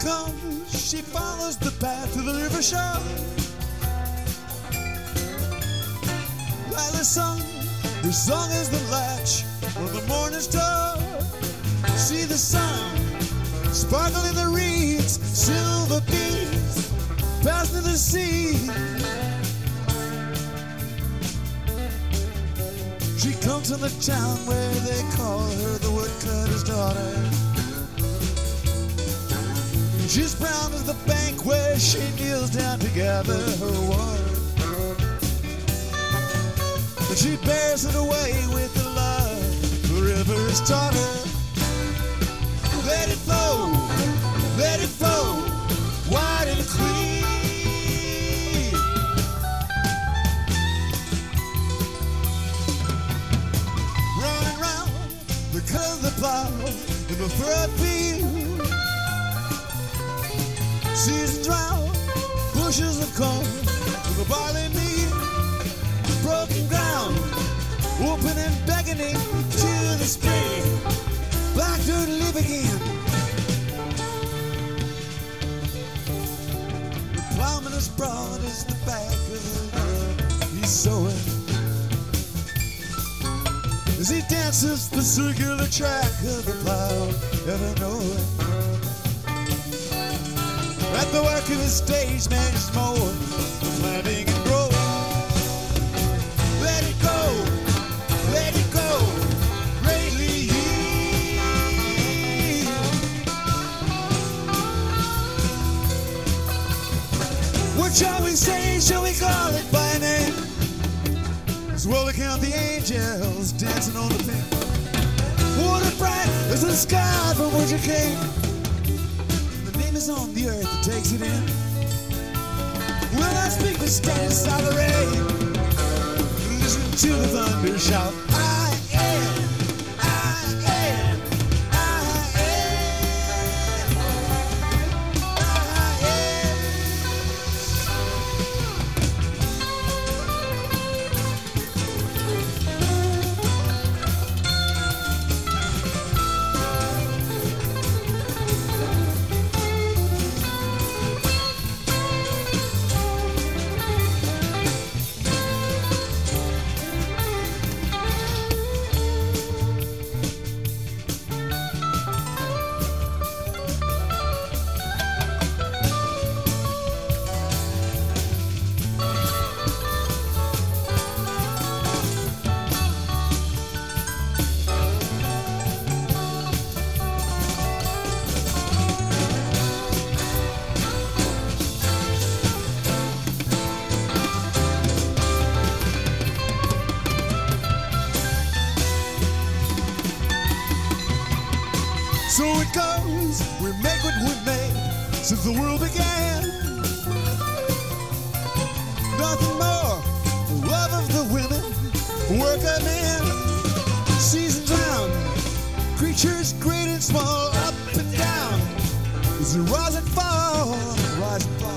comes, she follows the path to the river shore. Like the sun, her song is the latch on the morning's door. See the sun sparkle in the reeds, silver beams pass to the sea. She comes to the town where they call her the woodcutter's daughter. She's brown as the bank where she kneels down to gather her water. But she bears it away with the love the river has taught her. Let it flow, wide and clean. Running round the cut of the plow in the furrowed field. Seasons round, bushels of corn with a barley meal. Broken ground, open and beckoning to the spring. Black dirt live again. The plowman as broad as the back of the road he's sowing, as he dances the circular track of the plow, ever knowing that the work of his stage man is more than planting and growing. Let it go, greatly yield. What shall we say, shall we call it by name? As well to count the angels dancing on the pin. Water bright as the sky from which you came. The name is on the earth that takes it in. Will I speak but stand inside the rain? Listen to the thunder shout, I am, I am, I am, I am. So it goes, we make what we made since the world began. Nothing more, the love of the women, work of men. Seasons round, creatures great and small, up and down, as they rise and fall, rise and fall.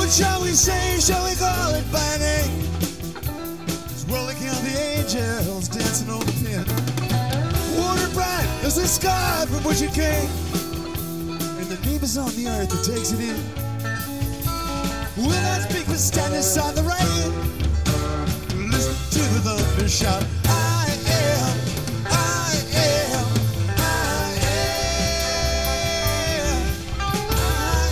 What shall we say? Shall we call it by name? As well they count the angels dancing on the pin. Water bright as the sky from which it came, and the name is on the earth that takes it in. Will I speak but stand aside the rain? Listen to the thunder shout. I am, I am, I am, I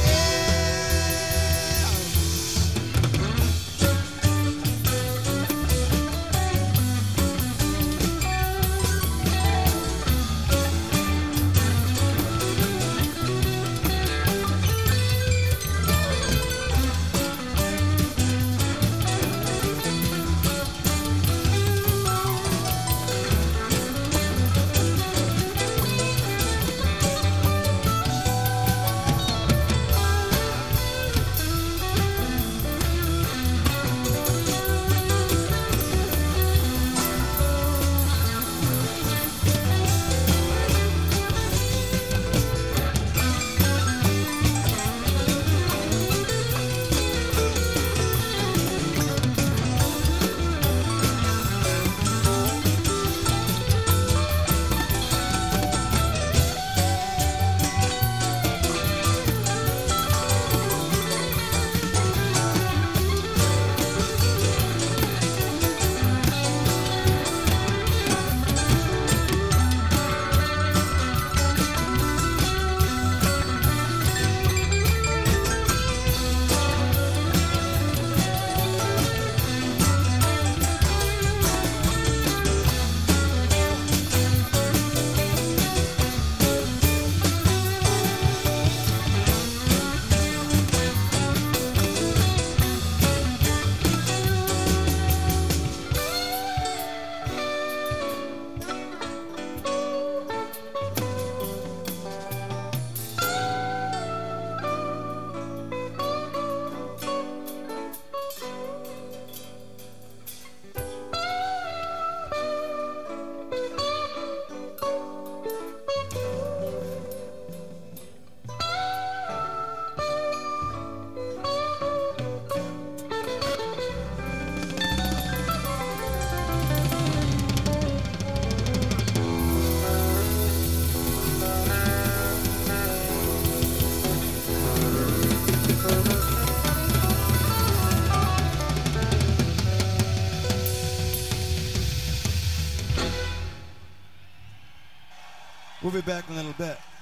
We'll be back in a little bit.